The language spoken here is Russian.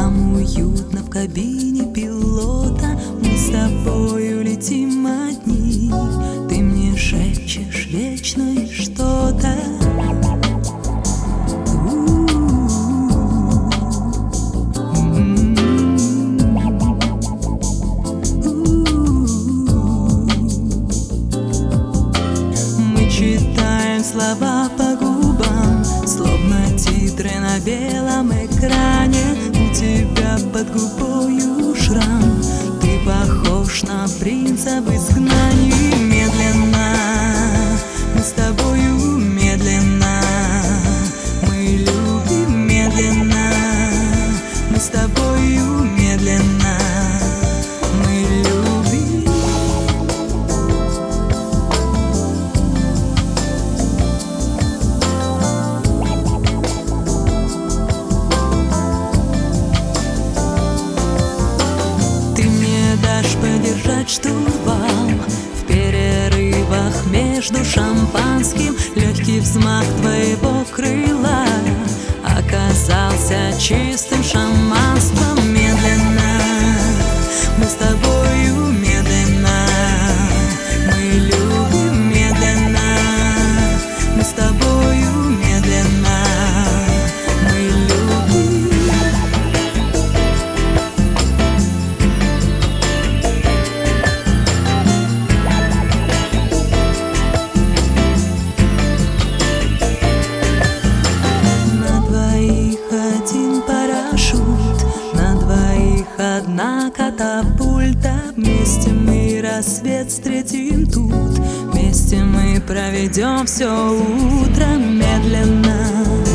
Нам уютно в кабине пилота, мы с тобою летим одни. Ты мне шепчешь вечно что-то. Мы читаем слова по губам, словно титры на белом экране. У тебя под губою шрам, ты похож на принца в изгнании. Медленно мы с тобою, медленно мы любим, медленно мы с тобою, медленно мы любим. Ты мне дашь подержать штурвал в перерывах между шампанским. Легкий взмах твоего крыла оказался чистым шаманством. Медленно мы с тобою, медленно мы любим, медленно мы с тобою, медленно мы любим. На двоих один парашют, на двоих одна катапульта. Вместе мы рассвет встретим тут, вместе мы проведем все утро. Медленно